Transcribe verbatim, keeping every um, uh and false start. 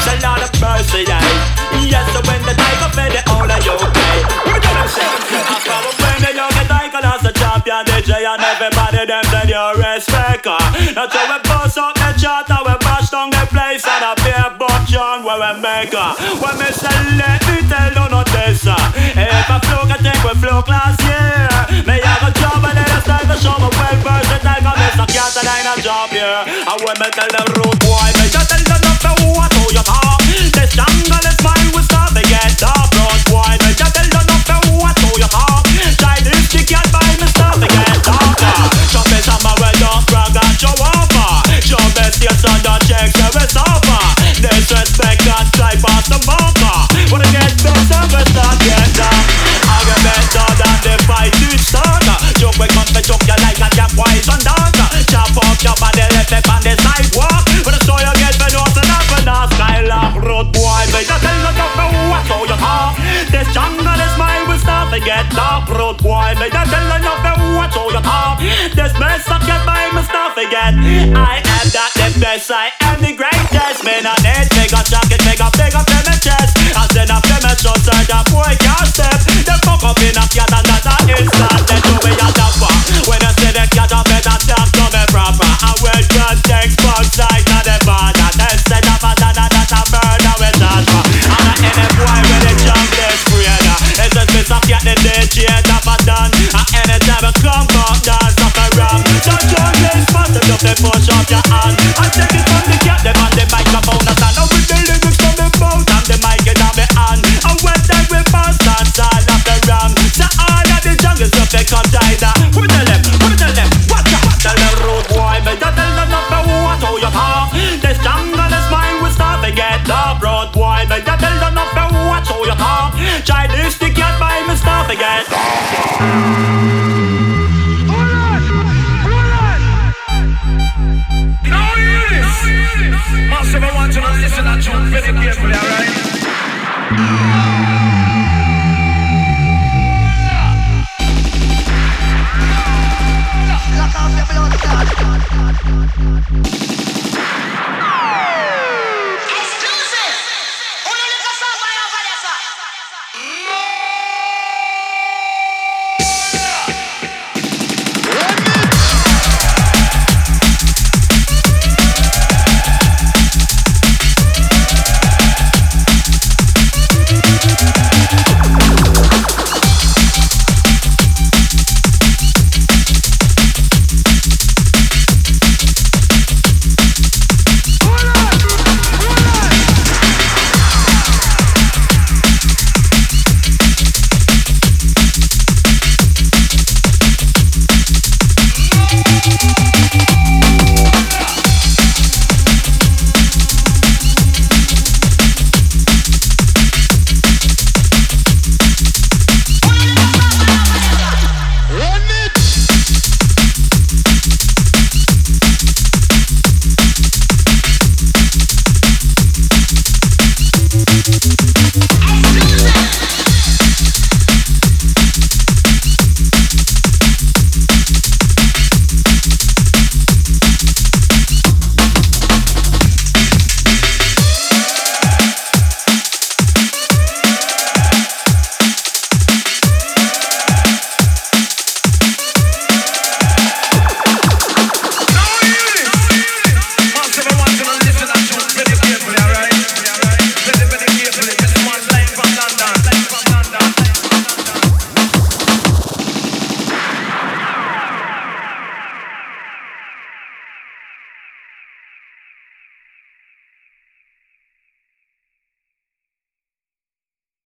a lot of mercy, yeah. Yes, so when the tiger fed the all of you, okay. What do you say? I come up when the young tiger as a champion D J and everybody them send you respect. Now so we bust up the chart and we bash down the place and a beer bunch on where we make her. When me say let me tell you not this. If I flow I think we flow last year. Me have a job and then it's time to show me well versatile. Cause Mister Cat and I ain't a job here. And when me tell them rude boy, me just tell them not to what to you talk. This jungle is mine, we start to get dark. Rude boy, me just tell them not to what to you talk. Try this chick can't buy me start to get darker. Show me some of where don't brag and show off. Show best your son don't check so it's over. Disrespect and try past the marker. Wanna get better, we start get down. I'll get better than the fight to start. Joke we come to joke you like a damn poison dog. Chop up your body left up on the sidewalk. When the soil get bent off and up and a skylark. Road boy, but you tell you don't know what so you talk. This jungle is mine, we start to get dark. Road boy, but you tell you don't know what so you talk. This mess up get mine, we start to get. I am that the best, I am the